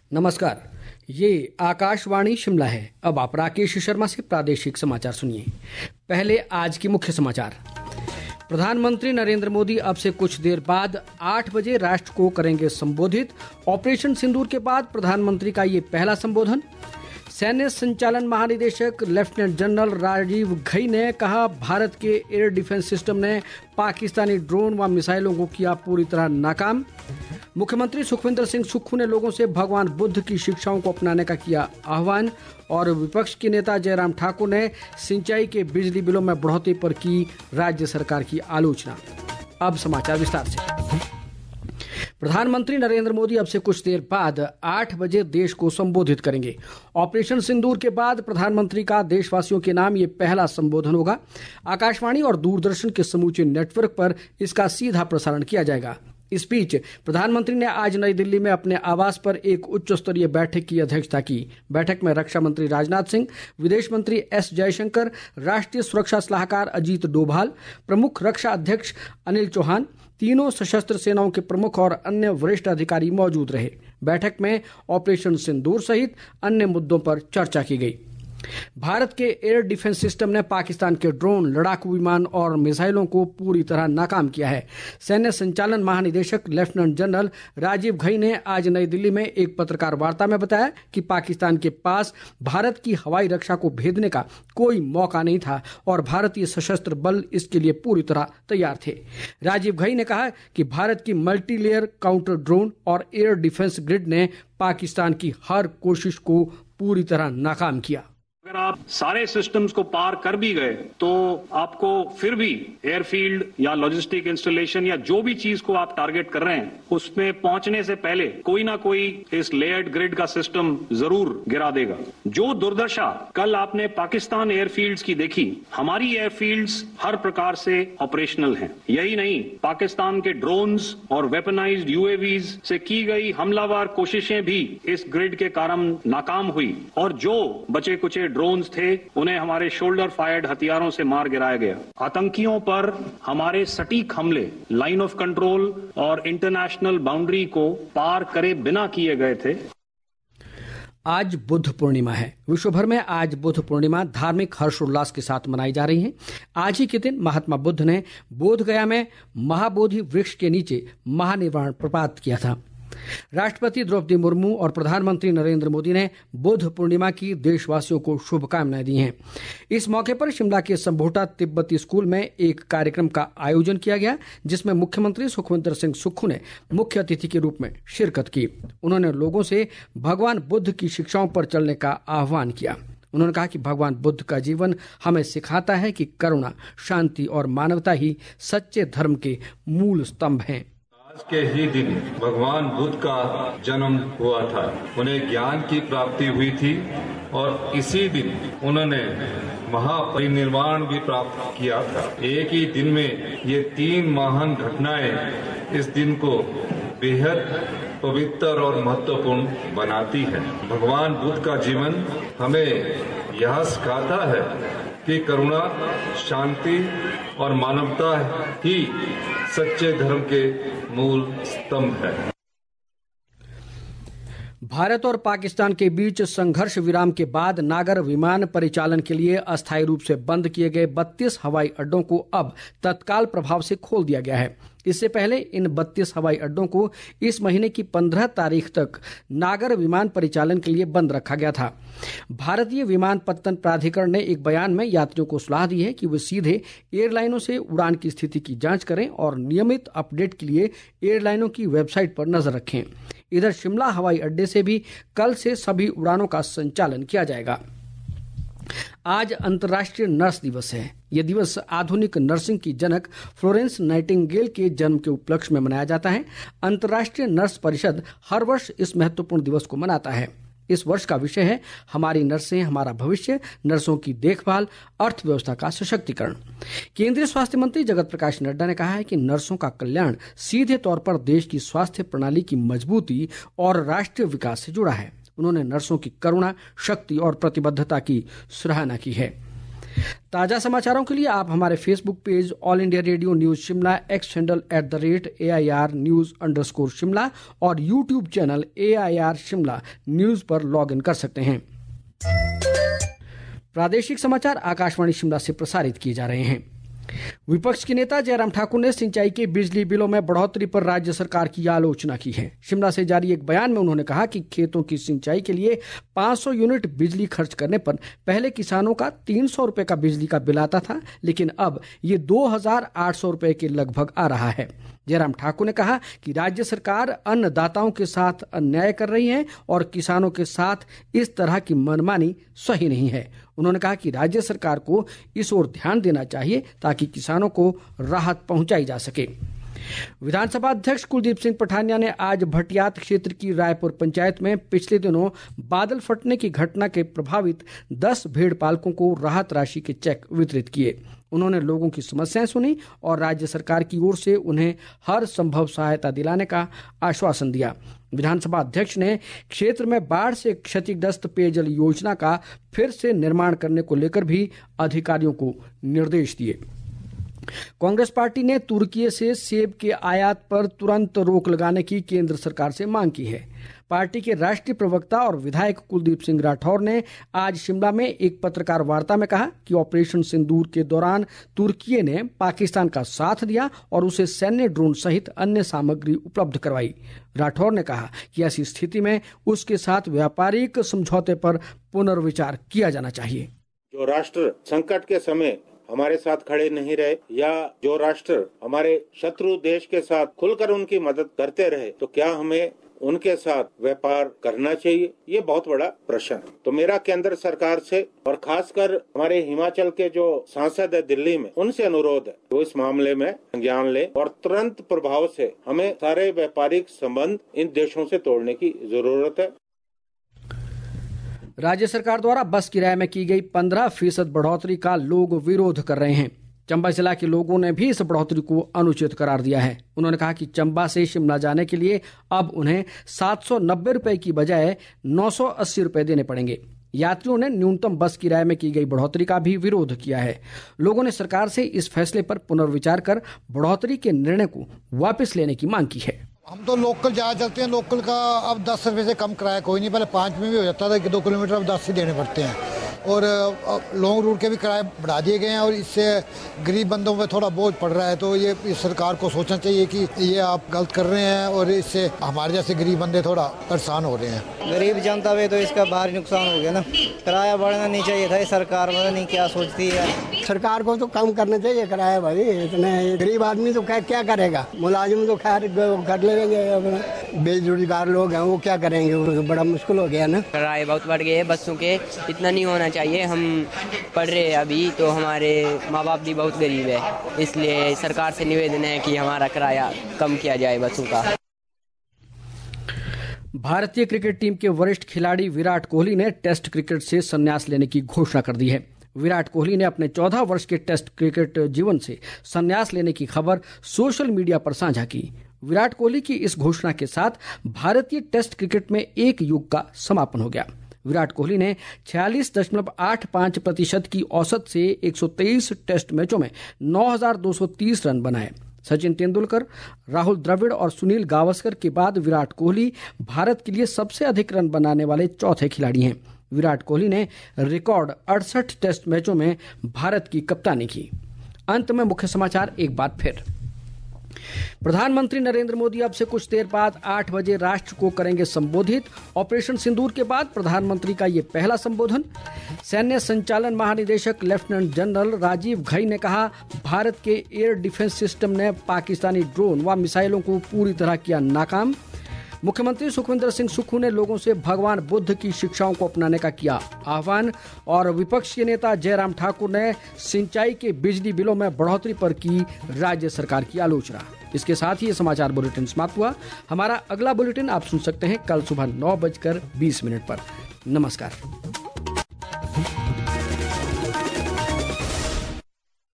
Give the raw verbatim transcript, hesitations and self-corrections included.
नमस्कार, ये आकाशवाणी शिमला है। अब आप राकेश शर्मा से प्रादेशिक समाचार सुनिए। पहले आज की मुख्य समाचार। प्रधानमंत्री नरेंद्र मोदी अब से कुछ देर बाद आठ बजे राष्ट्र को करेंगे संबोधित। ऑपरेशन सिंदूर के बाद प्रधानमंत्री का ये पहला संबोधन। सैन्य संचालन महानिदेशक लेफ्टिनेंट जनरल राजीव घई ने कहा, भारत के एयर डिफेंस सिस्टम ने पाकिस्तानी ड्रोन व मिसाइलों को किया पूरी तरह नाकाम। मुख्यमंत्री सुखविंदर सिंह सुक्खू ने लोगों से भगवान बुद्ध की शिक्षाओं को अपनाने का किया आह्वान। और विपक्ष के नेता जयराम ठाकुर ने सिंचाई के बिजली बिलों में बढ़ोतरी पर की राज्य सरकार की आलोचना। अब समाचार विस्तार से। प्रधानमंत्री नरेंद्र मोदी अब से कुछ देर बाद आठ बजे देश को संबोधित करेंगे। ऑपरेशन सिंदूर के बाद प्रधानमंत्री का देशवासियों के नाम ये पहला संबोधन होगा। आकाशवाणी और दूरदर्शन के समूचे नेटवर्क पर इसका सीधा प्रसारण किया जाएगा। इस बीच प्रधानमंत्री ने आज नई दिल्ली में अपने आवास पर एक उच्च स्तरीय बैठक की अध्यक्षता की। बैठक में रक्षा मंत्री राजनाथ सिंह, विदेश मंत्री एस जयशंकर, राष्ट्रीय सुरक्षा सलाहकार अजीत डोभाल, प्रमुख रक्षा अध्यक्ष अनिल चौहान, तीनों सशस्त्र सेनाओं के प्रमुख और अन्य वरिष्ठ अधिकारी मौजूद रहे। बैठक में ऑपरेशन सिंदूर सहित अन्य मुद्दों पर चर्चा की गई। भारत के एयर डिफेंस सिस्टम ने पाकिस्तान के ड्रोन, लड़ाकू विमान और मिसाइलों को पूरी तरह नाकाम किया है। सैन्य संचालन महानिदेशक लेफ्टिनेंट जनरल राजीव घई ने आज नई दिल्ली में एक पत्रकार वार्ता में बताया कि पाकिस्तान के पास भारत की हवाई रक्षा को भेदने का कोई मौका नहीं था और भारतीय सशस्त्र बल इसके लिए पूरी तरह तैयार थे। राजीव घई ने कहा कि भारत की मल्टी लेयर काउंटर ड्रोन और एयर डिफेंस ग्रिड ने पाकिस्तान की हर कोशिश को पूरी तरह नाकाम किया। अगर आप सारे सिस्टम्स को पार कर भी गए तो आपको फिर भी एयरफील्ड या लॉजिस्टिक इंस्टॉलेशन या जो भी चीज को आप टारगेट कर रहे हैं उसमें पहुंचने से पहले कोई ना कोई इस लेयर्ड ग्रिड का सिस्टम जरूर गिरा देगा। जो दुर्दशा कल आपने पाकिस्तान एयरफील्ड्स की देखी, हमारी एयरफील्ड्स हर प्रकार से ऑपरेशनल हैं। यही नहीं, पाकिस्तान के ड्रोन्स और वेपनाइज्ड यूएवीज से की गई हमलावर कोशिशें भी इस ग्रिड के कारण नाकाम हुई और जो बचे कुचे ड्रोन्स थे उन्हें हमारे शोल्डर फायर्ड हथियारों से मार गिराया गया। आतंकियों पर हमारे सटीक हमले लाइन ऑफ कंट्रोल और इंटरनेशनल बाउंड्री को पार करे बिना किए गए थे। आज बुद्ध पूर्णिमा है। विश्व भर में आज बुद्ध पूर्णिमा धार्मिक हर्षोल्लास के साथ मनाई जा रही है। आज ही के दिन महात्मा बुद्ध ने बोध गया में महाबोधि वृक्ष के नीचे महानिर्वाण प्रपात किया था। राष्ट्रपति द्रौपदी मुर्मू और प्रधानमंत्री नरेंद्र मोदी ने बुद्ध पूर्णिमा की देशवासियों को शुभकामनाएं दी हैं। इस मौके पर शिमला के संभोटा तिब्बती स्कूल में एक कार्यक्रम का आयोजन किया गया, जिसमें मुख्यमंत्री सुखविंदर सिंह सुक्खू ने मुख्य अतिथि के रूप में शिरकत की। उन्होंने लोगों से भगवान बुद्ध की शिक्षाओं पर चलने का आह्वान किया। उन्होंने कहा कि भगवान बुद्ध का जीवन हमें सिखाता है कि करुणा, शांति और मानवता ही सच्चे धर्म के मूल स्तंभ हैं। आज के ही दिन भगवान बुद्ध का जन्म हुआ था, उन्हें ज्ञान की प्राप्ति हुई थी और इसी दिन उन्होंने महापरिनिर्वाण भी प्राप्त किया था। एक ही दिन में ये तीन महान घटनाएं इस दिन को बेहद पवित्र और महत्वपूर्ण बनाती है। भगवान बुद्ध का जीवन हमें यह सिखाता है कि करुणा, शांति और मानवता ही सच्चे धर्म के मूल स्तंभ है। भारत और पाकिस्तान के बीच संघर्ष विराम के बाद नागर विमान परिचालन के लिए अस्थायी रूप से बंद किए गए बत्तीस हवाई अड्डों को अब तत्काल प्रभाव से खोल दिया गया है। इससे पहले इन बत्तीस हवाई अड्डों को इस महीने की पंद्रह तारीख तक नागर विमान परिचालन के लिए बंद रखा गया था। भारतीय विमानपत्तन प्राधिकरण ने एक बयान में यात्रियों को सलाह दी है कि वे सीधे एयरलाइनों से उड़ान की स्थिति की जांच करें और नियमित अपडेट के लिए एयरलाइनों की वेबसाइट पर नजर रखें। इधर शिमला हवाई अड्डे से भी कल से सभी उड़ानों का संचालन किया जाएगा। आज अंतर्राष्ट्रीय नर्स दिवस है। यह दिवस आधुनिक नर्सिंग की जनक फ्लोरेंस नाइटिंगेल के जन्म के उपलक्ष्य में मनाया जाता है। अंतर्राष्ट्रीय नर्स परिषद हर वर्ष इस महत्वपूर्ण दिवस को मनाता है। इस वर्ष का विषय है हमारी नर्सें हमारा भविष्य, नर्सों की देखभाल, अर्थव्यवस्था का सशक्तिकरण। केंद्रीय स्वास्थ्य मंत्री जगत प्रकाश नड्डा ने कहा है कि नर्सों का कल्याण सीधे तौर पर देश की स्वास्थ्य प्रणाली की मजबूती और राष्ट्रीय विकास से जुड़ा है। उन्होंने नर्सों की करुणा, शक्ति और प्रतिबद्धता की सराहना की है। ताज़ा समाचारों के लिए आप हमारे Facebook page All India Radio news Shimla, X handle at the rate A I R news underscore Shimla और YouTube channel A I R Shimla news पर लॉग इन कर सकते हैं। प्रादेशिक समाचार आकाशवाणी शिमला से प्रसारित किए जा रहे हैं। विपक्ष के नेता जयराम ठाकुर ने सिंचाई के बिजली बिलों में बढ़ोतरी पर राज्य सरकार की आलोचना की है। शिमला से जारी एक बयान में उन्होंने कहा कि खेतों की सिंचाई के लिए पाँच सौ यूनिट बिजली खर्च करने पर पहले किसानों का तीन सौ रुपए का बिजली का बिल आता था, लेकिन अब ये दो हजार आठ सौ रुपए के लगभग आ रहा है। जयराम ठाकुर ने कहा कि राज्य सरकार अन्नदाताओं के साथ अन्याय कर रही है और किसानों के साथ इस तरह की मनमानी सही नहीं है। उन्होंने कहा कि राज्य सरकार को इस ओर ध्यान देना चाहिए ताकि किसानों को राहत पहुंचाई जा सके। विधानसभा अध्यक्ष कुलदीप सिंह पठानिया ने आज भटियात क्षेत्र की रायपुर पंचायत में पिछले दिनों बादल फटने की घटना के प्रभावित दस भेड़ पालकों को राहत राशि के चेक वितरित किए। उन्होंने लोगों की समस्याएं सुनी और राज्य सरकार की ओर से उन्हें हर संभव सहायता दिलाने का आश्वासन दिया। विधानसभा अध्यक्ष ने क्षेत्र में बाढ़ से क्षतिग्रस्त पेयजल योजना का फिर से निर्माण करने को लेकर भी अधिकारियों को निर्देश दिए। कांग्रेस पार्टी ने तुर्की से सेब के आयात पर तुरंत रोक लगाने की केंद्र सरकार से मांग की है। पार्टी के राष्ट्रीय प्रवक्ता और विधायक कुलदीप सिंह राठौर ने आज शिमला में एक पत्रकार वार्ता में कहा कि ऑपरेशन सिंदूर के दौरान तुर्की ने पाकिस्तान का साथ दिया और उसे सैन्य ड्रोन सहित अन्य सामग्री उपलब्ध करवाई। राठौर ने कहा कि ऐसी स्थिति में उसके साथ व्यापारिक समझौते पर पुनर्विचार किया जाना चाहिए। जो राष्ट्र संकट के समय हमारे साथ खड़े नहीं रहे या जो राष्ट्र हमारे शत्रु देश के साथ खुलकर उनकी मदद करते रहे, तो क्या हमें उनके साथ व्यापार करना चाहिए? ये बहुत बड़ा प्रश्न है। तो मेरा केंद्र सरकार से और खासकर हमारे हिमाचल के जो सांसद है दिल्ली में, उनसे अनुरोध है तो इस मामले में संज्ञान ले और तुरंत प्रभाव से हमें सारे व्यापारिक संबंध इन देशों से तोड़ने की जरूरत है। राज्य सरकार द्वारा बस किराए में की गई पंद्रह फीसद बढ़ोतरी का लोग विरोध कर रहे हैं। चंबा जिला के लोगों ने भी इस बढ़ोतरी को अनुचित करार दिया है। उन्होंने कहा कि चंबा से शिमला जाने के लिए अब उन्हें सात सौ नब्बे रुपए की बजाय नौ सौ अस्सी रुपए देने पड़ेंगे। यात्रियों ने न्यूनतम बस किराए में की गई बढ़ोतरी का भी विरोध किया है। लोगों ने सरकार से इस फैसले पर पुनर्विचार कर बढ़ोतरी के निर्णय को वापस लेने की मांग की है। हम तो लोकल ज्यादा चलते हैं। लोकल का अब दस रुपए से कम किराया कोई नहीं, पहले पाँच में भी हो जाता था कि दो किलोमीटर अब दस ही देने पड़ते हैं। और लॉन्ग रूट के भी किराए बढ़ा दिए गए हैं और इससे गरीब बंदों पे थोड़ा बोझ पड़ रहा है। तो ये इस सरकार को सोचना चाहिए कि ये आप गलत कर रहे हैं और इससे हमारे जैसे गरीब बंदे थोड़ा परेशान हो रहे हैं। गरीब जनता पे तो इसका भारी नुकसान हो गया ना। किराया बढ़ना नहीं चाहिए था। सरकार पता नहीं क्या सोचती है। सरकार को तो कम करना चाहिए किराया भाई। इतने गरीब आदमी तो खैर क्या करेगा, मुलाजिम तो खैर कर लेंगे, बेरोजगार लोग हैं वो क्या करेंगे, बड़ा मुश्किल हो गया ना। किराए बहुत बढ़ गए हैं बसों के, इतना नहीं होना चाहिए। हम पढ़ रहे हैं अभी तो हमारे माँ बाप भी बहुत गरीब है, इसलिए सरकार से निवेदन है कि हमारा किराया कम किया जाए बसों का। भारतीय क्रिकेट टीम के वरिष्ठ खिलाड़ी विराट कोहली ने टेस्ट क्रिकेट से संन्यास लेने की घोषणा कर दी है। विराट कोहली ने अपने चौदह वर्ष के टेस्ट क्रिकेट जीवन से संन्यास लेने की खबर सोशल मीडिया पर साझा की। विराट कोहली की इस घोषणा के साथ भारतीय टेस्ट क्रिकेट में एक युग का समापन हो गया। विराट कोहली ने छियालीस दशमलव आठ पाँच प्रतिशत की औसत से एक सौ तेईस टेस्ट मैचों में नौ हजार दो सौ तीस रन बनाए। सचिन तेंदुलकर, राहुल द्रविड़ और सुनील गावस्कर के बाद विराट कोहली भारत के लिए सबसे अधिक रन बनाने वाले चौथे खिलाड़ी हैं। विराट कोहली ने रिकॉर्ड अड़सठ टेस्ट मैचों में भारत की कप्तानी की। अंत में मुख्य समाचार एक बार फिर। प्रधानमंत्री नरेंद्र मोदी अब से कुछ देर बाद आठ बजे राष्ट्र को करेंगे संबोधित। ऑपरेशन सिंदूर के बाद प्रधानमंत्री का ये पहला संबोधन। सैन्य संचालन महानिदेशक लेफ्टिनेंट जनरल राजीव घई ने कहा, भारत के एयर डिफेंस सिस्टम ने पाकिस्तानी ड्रोन व मिसाइलों को पूरी तरह किया नाकाम। मुख्यमंत्री सुखविंदर सिंह सुक्खू ने लोगों से भगवान बुद्ध की शिक्षाओं को अपनाने का किया आह्वान। और विपक्ष के नेता जयराम ठाकुर ने सिंचाई के बिजली बिलों में बढ़ोतरी पर की राज्य सरकार की आलोचना। इसके साथ ही ये समाचार बुलेटिन समाप्त हुआ। हमारा अगला बुलेटिन आप सुन सकते हैं कल सुबह नौ बजकर बीस मिनट पर। नमस्कार।